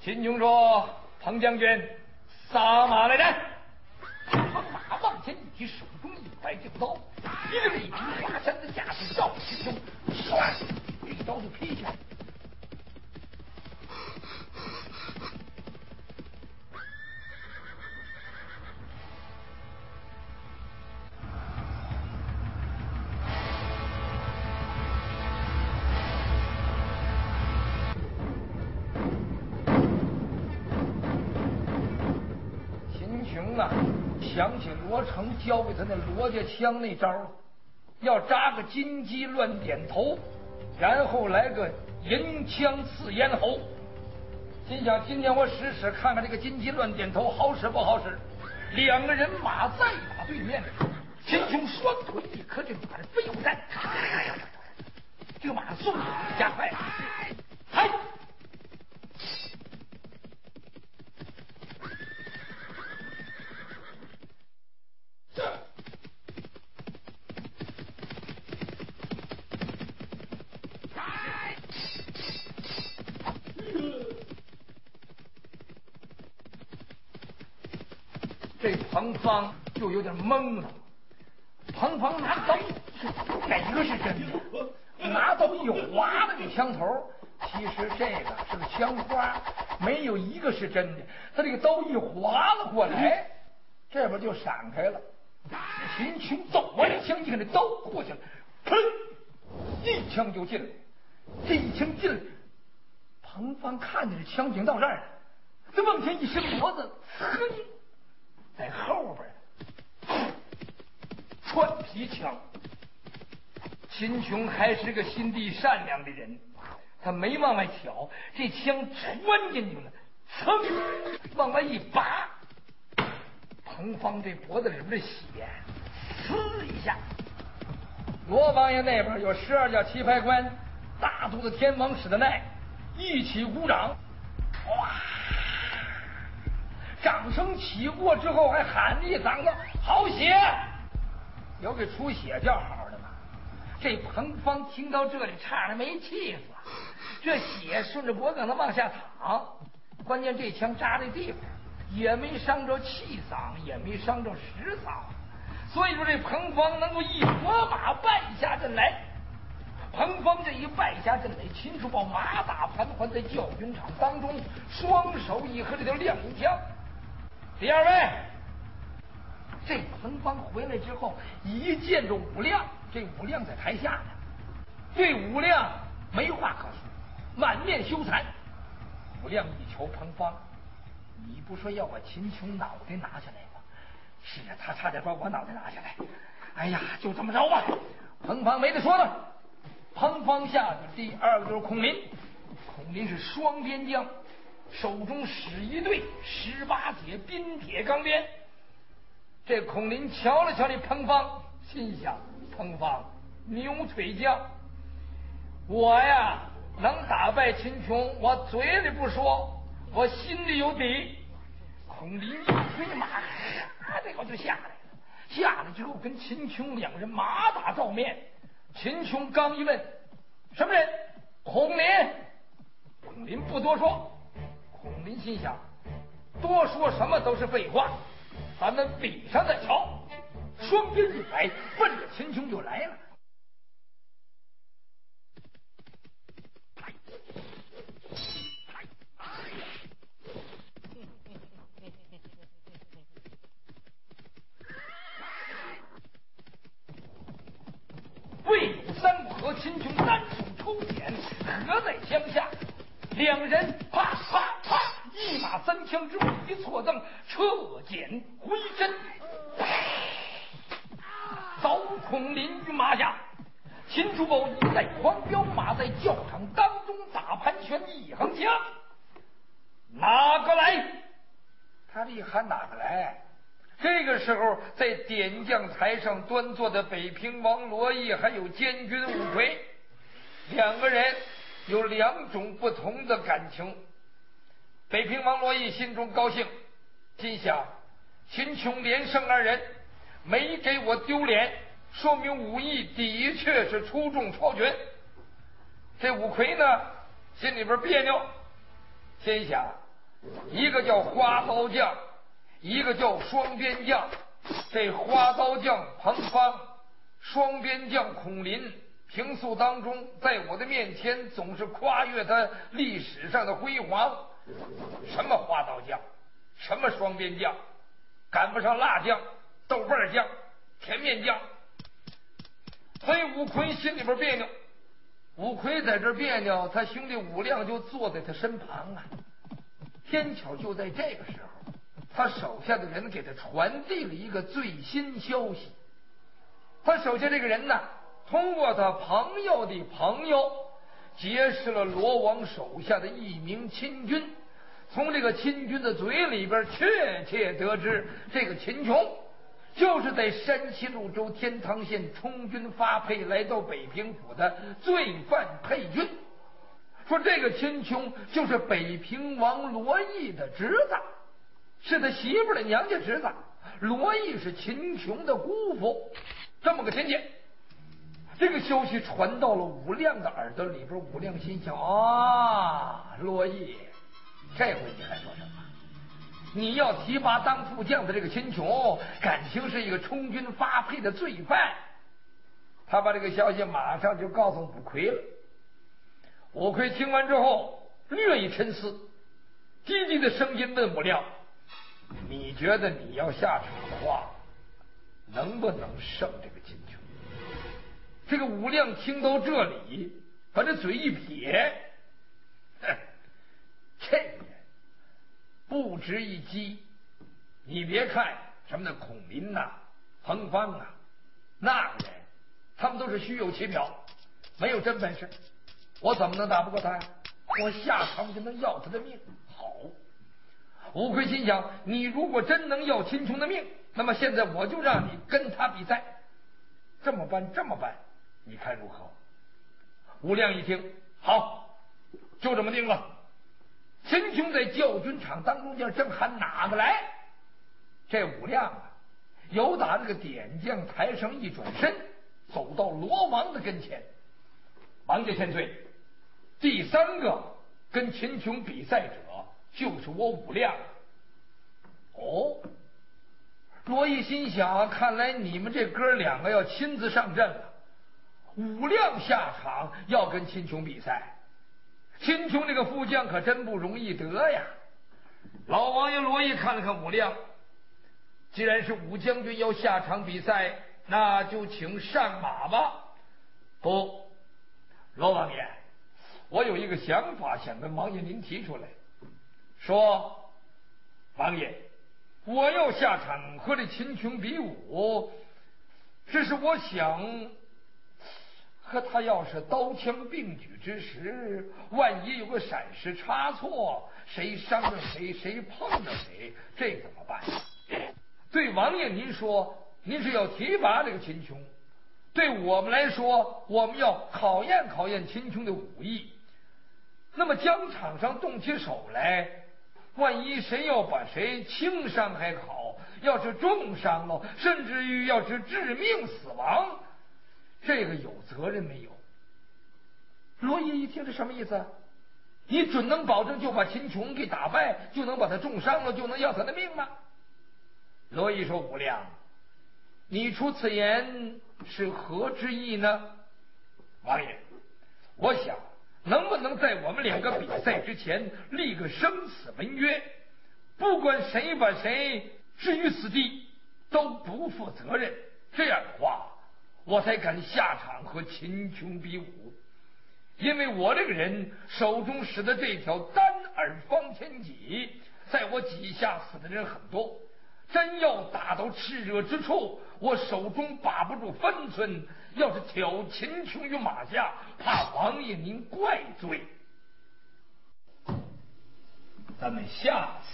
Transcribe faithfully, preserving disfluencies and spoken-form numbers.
秦琼说：“彭将军，撒马来战！”彭马往前一提，手中一摆正刀，一个一匹华山的架势照秦琼，唰，一刀就劈下。想起罗成教给他那罗家枪那招，要扎个金鸡乱点头，然后来个银枪刺咽喉。心想今天我使使看看这个金鸡乱点头好使不好使。两个人马再打对面，秦琼双腿一磕，这马是飞虎战，这个马速度加快，嗨！这彭芳就有点懵了。彭芳拿刀，哪个是真的？拿刀一划了这枪头，其实这个是个枪花，没有一个是真的。他这个刀一划了过来，这边就闪开了。秦琼走完这枪，一看这刀过去了，砰，一枪就进了。这一枪进了，彭芳看见这枪柄到这儿了，他往前一伸脖子，嘿，在后边穿皮枪。秦琼还是个心地善良的人，他没往外挑，这枪穿进去了，噌，往外一拔，彭芳这脖子里面的血，呲一下。罗王爷那边有十二家棋牌官，大肚子天王使的耐，一起鼓掌，哇！掌声起过之后，还喊了一嗓子：“好血！”有给出血叫好的吗？这彭芳听到这里，差点没气死。这血顺着脖梗子往下淌，关键这枪扎的地方也没伤着气嗓，也没伤着实嗓，所以说这彭芳能够一拨马败下阵来。彭芳这一败下阵来，秦楚宝马打盘桓，在教军场当中，双手一合，这就亮一枪。第二位，这彭芳回来之后，一见着武亮，这武亮在台下呢，对武亮没话可说，满面羞惭。武亮一瞅彭芳，你不说要把秦琼脑袋拿下来吗？是啊，他差点把我脑袋拿下来。哎呀，就这么着吧。彭芳没得说了。彭芳下的第二个就是孔林，孔林是双边将，手中使一对十八节冰铁钢鞭。这孔林瞧了瞧这彭芳，心想：彭芳牛腿将，我呀能打败秦琼，我嘴里不说，我心里有底。孔林一推马，这个就下来了。下来之后，跟秦琼两人马打照面。秦琼刚一问什么人，孔林。孔林不多说。孔林心想，多说什么都是废话，咱们比上再瞧。双鞭一摆，奔着秦琼就来了。魏武三和秦琼单手抽锏，合在枪下，两人啪啪啪，一马三枪之后一错蹬，撤锏回身，扫孔林于马下。秦楚宝一带狂飙马在教场当中打盘旋，一横枪，哪个来？他这一喊哪个来？这个时候，在点将台上端坐的北平王罗毅还有监军武魁，两个人有两种不同的感情。北平王罗毅心中高兴，心想秦琼连胜二人，没给我丢脸，说明武艺的确是出众超群。这武魁呢，心里边别扭，心想一个叫花刀将，一个叫双边将。这花刀将彭方，双边将孔林，平素当中在我的面前总是跨越他历史上的辉煌。什么花刀将，什么双边将，赶不上辣酱、豆瓣酱、甜面酱。所以武魁心里边别扭。武魁在这别扭，他兄弟武亮就坐在他身旁啊。天巧就在这个时候，他手下的人给他传递了一个最新消息。他手下这个人呢，通过他朋友的朋友结识了罗王手下的一名亲军，从这个亲军的嘴里边确切得知，这个秦琼就是在山西潞州天堂县充军发配来到北平府的罪犯配军。说这个秦琼就是北平王罗毅的侄子，是他媳妇的娘家侄子。罗毅是秦琼的姑父，这么个亲戚。这个消息传到了武亮的耳朵里边，武亮心想啊，罗毅，这回你还说什么？你要提拔当副将的这个秦琼，感情是一个充军发配的罪犯。他把这个消息马上就告诉武魁了。武魁听完之后略一沉思，低低的声音问武亮：你觉得你要下场的话，能不能胜这个秦琼？这个武亮听到这里，把这嘴一撇，哼，这人不值一击。你别看什么那孔林呐、啊、彭方啊，那个人他们都是虚有其表，没有真本事。我怎么能打不过他呀？我下场就能要他的命。好，吴奎心想，你如果真能要秦琼的命，那么现在我就让你跟他比赛。这么办，这么办，你看如何？吴亮一听，好，就这么定了。秦琼在教军场当中间正喊哪个来，这武亮啊，由打这个点将台上一转身，走到罗王的跟前。王家千岁，第三个跟秦琼比赛者就是我武亮。哦，罗毅心想，看来你们这哥两个要亲自上阵了。武亮下场要跟秦琼比赛，秦琼这个副将可真不容易得呀。老王爷罗毅看了看武亮，既然是武将军要下场比赛，那就请上马吧。不，罗王爷，我有一个想法想跟王爷您提出来。说，王爷，我要下场和这秦琼比武，这是我想和他要是刀枪并举之时，万一有个闪失差错，谁伤着谁，谁碰着谁，这怎么办？对王爷您说，您是要提拔这个秦琼，对我们来说，我们要考验考验秦琼的武艺。那么疆场上动起手来，万一谁要把谁轻伤还好，要是重伤了，甚至于要是致命死亡，这个有责任没有？罗毅一听，这什么意思？你准能保证就把秦琼给打败，就能把他重伤了，就能要他的命吗？罗毅说：武亮，你出此言是何之意呢？王爷，我想能不能在我们两个比赛之前立个生死盟约，不管谁把谁置于死地，都不负责任。这样的话，我才敢下场和秦琼比武。因为我这个人手中使的这条单耳方天戟，在我戟下死的人很多，真要打到炽热之处，我手中把不住分寸，要是挑秦琼于马下，怕王爷您怪罪。咱们下次